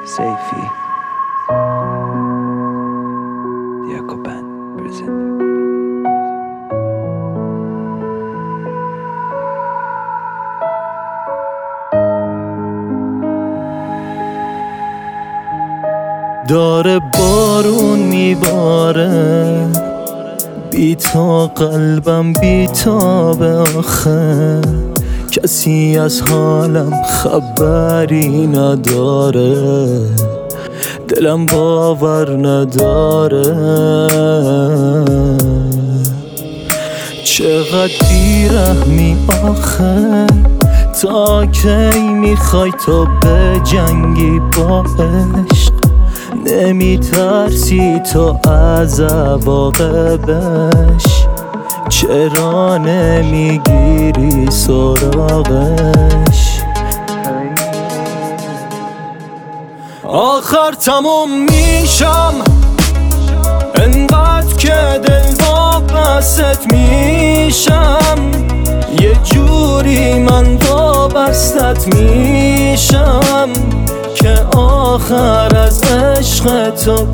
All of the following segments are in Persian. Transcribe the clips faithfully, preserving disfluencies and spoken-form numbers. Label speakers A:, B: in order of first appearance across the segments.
A: Safety Diaco Band present.
B: داره بارون میباره بی تا قلبم بی تا به آخه کسی از حالم خبری نداره دلم باور نداره چقدر بیرحمی آخه تا کی میخوای تو به جنگی با عشق نمی ترسی تو از عواقبش چرا نمیگیری سراغش آخر تموم میشم انقدر که دل وابست میشم یه جوری من وابستت میشم که آخر از عشق تو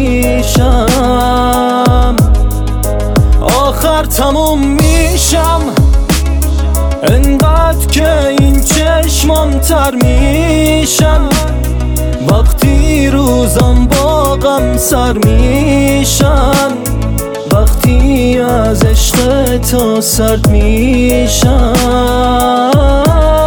B: پیشم آخر تموم میشم انقدر که این چشمم تر میشن وقتی روزم با غم سر میشن وقتی از عشق تو سرد میشن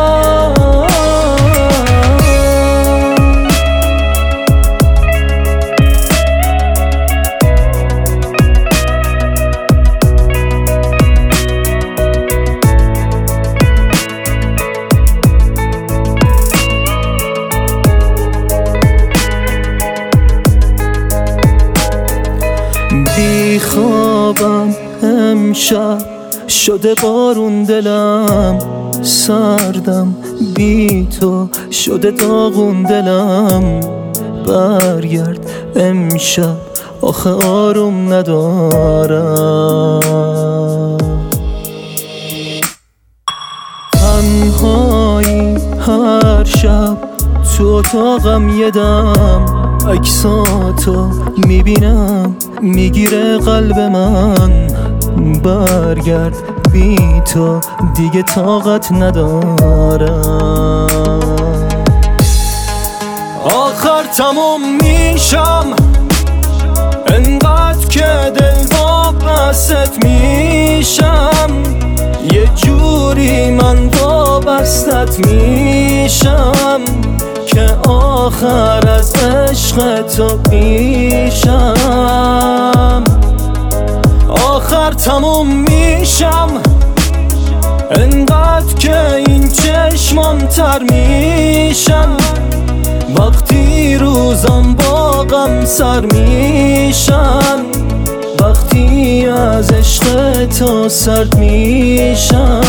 B: بی خوابم امشب شده بارون دلم سردم بی تو شده داغون دلم برگرد امشب آخه آروم ندارم تنهایی هر شب تو اتاقم یه دم عکساتو میبینم میگیره قلب من برگرد بی تو دیگه طاقت ندارم آخر تموم میشم انقدر که دل وابست میشم یه جوری من وابستت میشم که آخر از عشق تو پیشم آخر تموم میشم انقدر که این چشمم تر میشن وقتی روزم با غم سر میشن وقتی از عشق تو سرد میشن